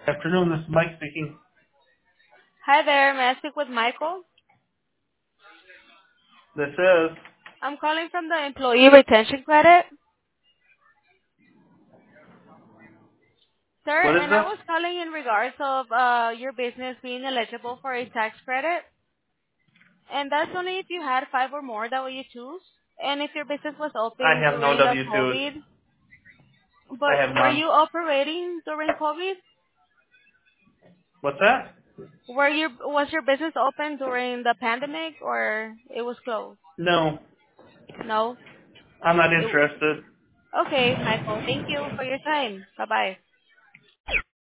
Afternoon, this is Mike speaking. Hi there. May I speak with Michael? This is. I'm calling from the Employee Retention Credit. Sir, What is and I this? was calling in regards of your business being eligible for a tax credit. And that's only if you had 5 or more that you choose. And if your business was I open have no during the W-2s. COVID. I But have were none. you operating during COVID? What's that? Was your business open during the pandemic or it was closed? No, No? I'm not It, interested. okay, Michael. Thank you for your time. Bye-bye.